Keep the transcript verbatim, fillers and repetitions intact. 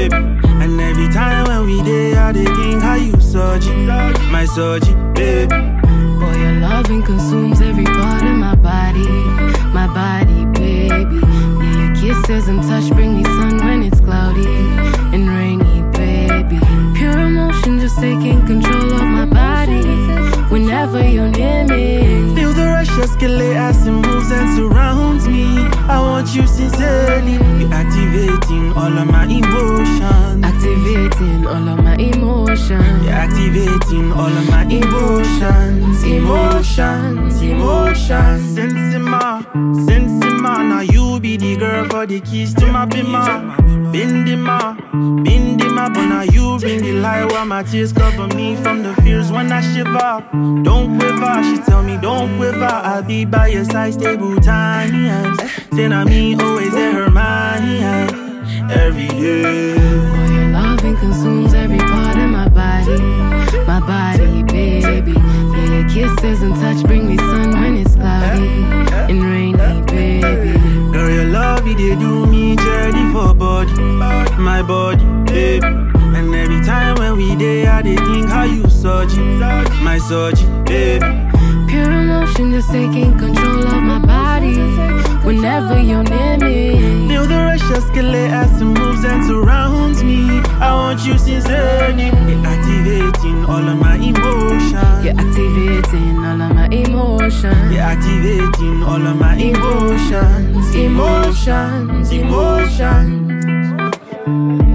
baby. And every time when we there, I dey think how you surgery, my surgery, baby. Boy, your loving consumes every part of my body, my body, baby. Yeah, your kisses and touch bring me sun when it's cloudy and rainy, baby. Pure emotion just taking control of my body whenever you're near me. Feel the rush escalate as it moves and surrounds me. I want you sincerely. You're activating all of my emotions. Activating all of my emotions. You're activating all of my emotions. Emotions, emotions. Sensima, Sensima. Now you be the girl for the keys to my bima. Bindima, Bindima. But now you bring the light while my tears cover me from the fears when I shiver. Don't quiver, she tell me don't quiver. I'll be by your side, stable time. Say na me always in her mind every day. Boy, your loving consumes every part of my body, my body, baby. Yeah, your kisses and touch bring me sun when it's cloudy and rainy, baby. Girl, your love, it they do me journey for body, my body, baby. And every time when we there, I dey think how you surgery, my surgery, baby. Pure emotion just taking control of my body whenever you're near me. Feel the rush escalate as it moves and surrounds me. I want you sincerely. You're activating all of my emotions. You're activating all of my emotions. You're activating all of my emotions. Emotions, emotions.